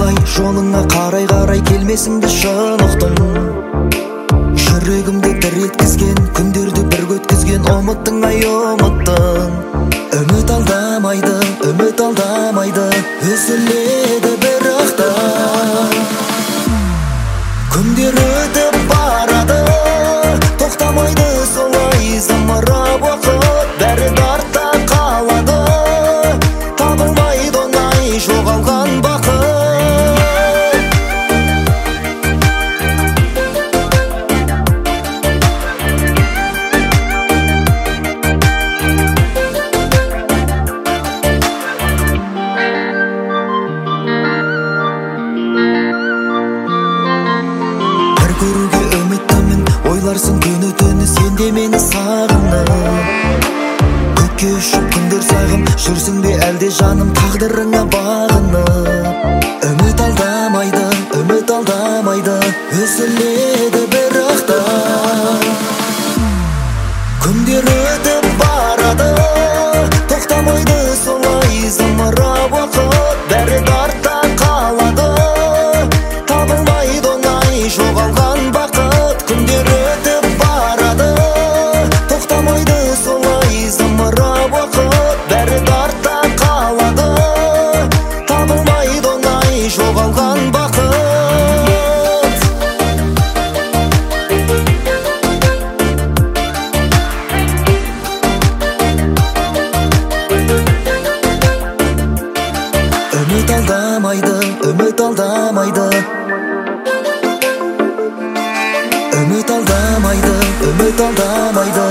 ай жолыңа қарай келмесіңді шын ұқтым. Жүрегімді дір еткізген күндерді бірге өткізген ұмыттың ай ұмыттың. Үміт алдамайды үзіледі бірақ та күндер өтіп барады, тоқтамайды солай зымырап уақыт. Бәрі артта қалады, табылмайды оңай жоғалған бақыт. Бір көруге үміттімін, ойларсың түні сен де мені сағынып. Көкке ұшып күндер сағым, жүрсің бе әлде жаным тағдырыңа бағынып. Үміт алдамайды үзіледі бірақ та күндер өтіп барады, тоқтамайды солай зымырап уақыт. Бәрі артта қалады, табылмайды оңай жоғалған бақыт. Күндер өтіп барады, тоқтамайды солай зымырап уақыт. Бәрі артта қалады, табылмайды оңай жоғалған бақыт. Үміт алдамайды үміт алдамайды